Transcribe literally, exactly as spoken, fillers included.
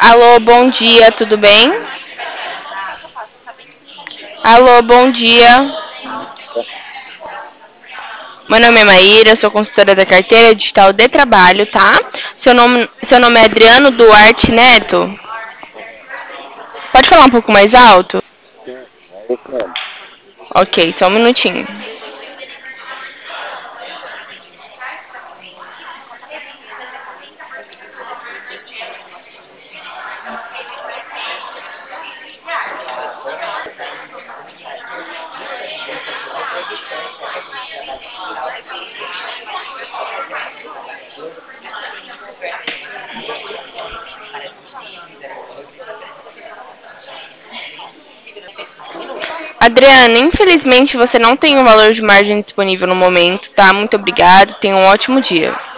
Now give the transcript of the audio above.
Alô, bom dia, tudo bem? Alô, bom dia. Meu nome é Maíra, eu sou consultora da carteira digital de trabalho, tá? Seu nome, seu nome é Adriano Duarte Neto? Pode falar um pouco mais alto? Sim, é esse mesmo. Ok, só um minutinho. Adriana, infelizmente você não tem o valor de margem disponível no momento, tá? Muito obrigado, tenha um ótimo dia.